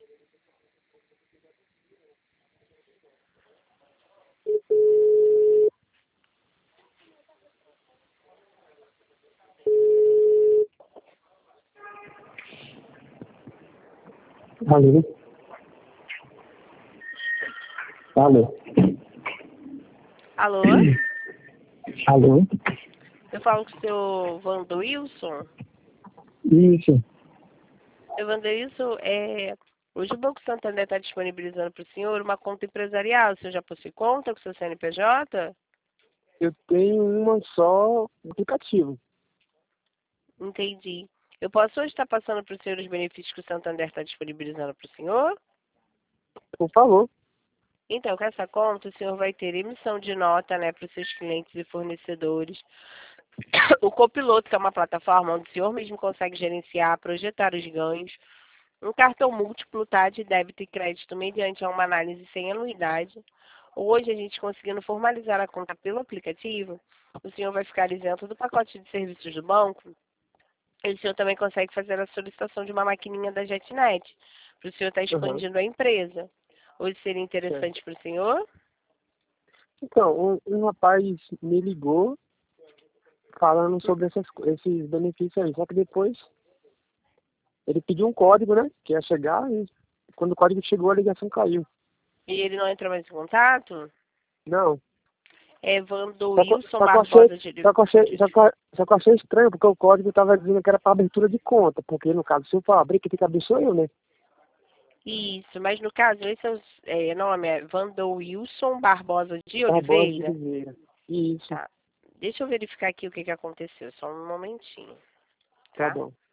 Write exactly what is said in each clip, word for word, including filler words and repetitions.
Alô? Alô? Alô? Alô? Eu falo com o seu Vandoilson. Isso. Seu Vandoilson, é... hoje o Banco Santander está disponibilizando para o senhor uma conta empresarial. O senhor já possui conta com o seu C N P J? Eu tenho uma só no aplicativo. Entendi. Eu posso hoje estar passando para o senhor os benefícios que o Santander está disponibilizando para o senhor? Por favor. Então, com essa conta, o senhor vai ter emissão de nota, né, para os seus clientes e fornecedores. O Copiloto, que é uma plataforma onde o senhor mesmo consegue gerenciar, projetar os ganhos. Um cartão múltiplo, tá, de débito e crédito mediante uma análise sem anuidade. Hoje, a gente conseguindo formalizar a conta pelo aplicativo, o senhor vai ficar isento do pacote de serviços do banco. E o senhor também consegue fazer a solicitação de uma maquininha da JetNet, para o senhor estar Uhum. expandindo a empresa. Hoje seria Certo. interessante para o senhor? Então, um, um rapaz me ligou falando sobre essas, esses benefícios aí. Só que depois ele pediu um código, né? Que ia chegar e quando o código chegou a ligação caiu. E ele não entrou mais em contato? Não. É Só que, Vandoilson só que eu achei, Barbosa de... só que eu achei, só que, eu- só que eu achei estranho, porque o código estava dizendo que era para abertura de conta, porque no caso, se eu for abrir, quem tem que abrir sou eu, né? Isso, mas no caso, esse é o é, nome é Vandoilson Barbosa de Barbosa de Oliveira. Oliveira. Isso, Tá. Deixa eu verificar aqui o que, que aconteceu, só um momentinho, tá tá? bom.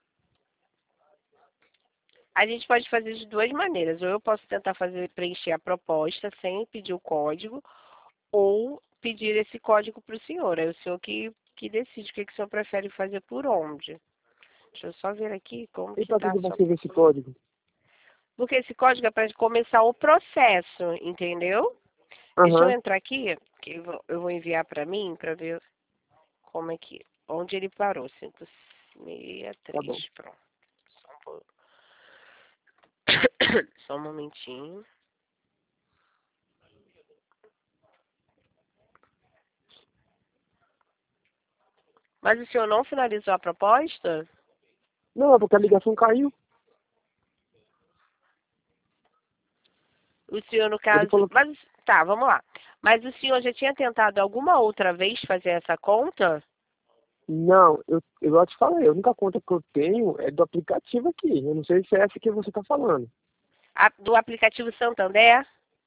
A gente pode fazer de duas maneiras. Ou eu posso tentar fazer preencher a proposta sem pedir o código, ou pedir esse código para o senhor. É o senhor que, que decide o que, que o senhor prefere fazer por onde. Deixa eu só ver aqui como E que para que tá que a vai sua... servir esse código? Porque esse código é para começar o processo, entendeu? Deixa eu Aham, entrar aqui, que eu vou eu vou enviar para mim, para ver como é que... Onde ele parou, cinco seis tá bom. três, pronto. Só um, pouco. Só um momentinho. Mas o senhor não finalizou a proposta? Não, é porque a ligação caiu. O senhor, no Ele caso... falou que Mas, tá, vamos lá. Mas o senhor já tinha tentado alguma outra vez fazer essa conta? não, eu, eu já te falei, a única conta que eu tenho é do aplicativo aqui. Eu não sei se é essa que você está falando. A- do aplicativo Santander?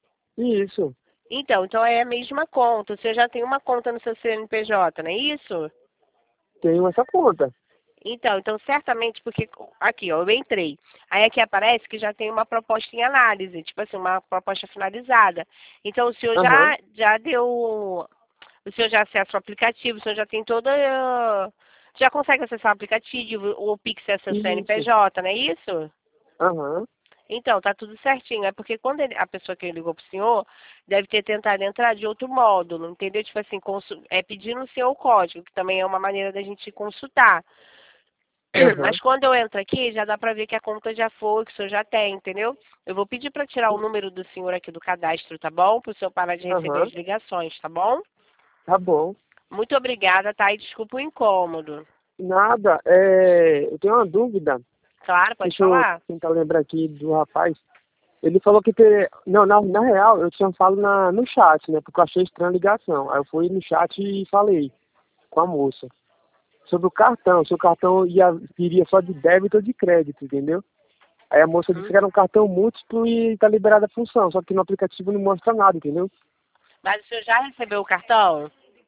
Isso, Então, então é a mesma conta. O senhor já tem uma conta no seu C N P J, não é isso? tenho essa conta. Então, então certamente, porque aqui, ó, eu entrei. Aí aqui aparece que já tem uma proposta em análise, tipo assim, uma proposta finalizada. Então o senhor Aham, já, já deu, o senhor já acessa o aplicativo, o senhor já tem toda, ah, já consegue acessar o aplicativo, o Pix é seu isso, C N P J, não é isso? aham, Então, tá tudo certinho. É porque quando ele- a pessoa que ligou pro senhor deve ter tentado entrar de outro módulo, entendeu? Tipo assim, consu- é pedindo o seu código, que também é uma maneira da gente consultar. aham. Mas quando eu entro aqui, já dá pra ver que a conta já foi, que o senhor já tem, entendeu? Eu vou pedir pra tirar o número do senhor aqui do cadastro, tá bom? Pro senhor parar de receber Aham, as ligações, tá bom? tá bom. Muito obrigada, tá? E desculpa o incômodo. Nada, é, eu tenho uma dúvida. Claro, pode Deixa eu falar. tentar lembrar aqui do rapaz. Ele falou que ter. Não, na, na real, eu tinha falado na, no chat, né? Porque eu achei estranha a ligação. Aí eu fui no chat e falei com a moça. Sobre o cartão, se o cartão ia, iria só de débito ou de crédito, entendeu? Aí a moça disse Hum? que era um cartão múltiplo e tá liberada a função, só que no aplicativo não mostra nada, entendeu? Mas o senhor já recebeu o cartão?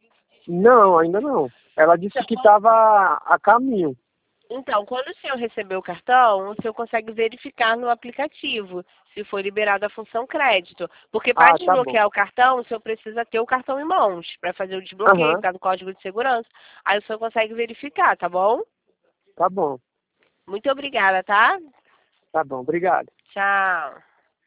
Não, ainda não. Ela disse Então, que quando estava a caminho. então, quando o senhor receber o cartão, o senhor consegue verificar no aplicativo se foi liberada a função crédito. Porque para Ah, tá bom. desbloquear o cartão, o senhor precisa ter o cartão em mãos para fazer o desbloqueio, por Aham, causa do código de segurança. Aí o senhor consegue verificar, tá bom? tá bom. Muito obrigada, tá? Tá bom, obrigado. Tchau.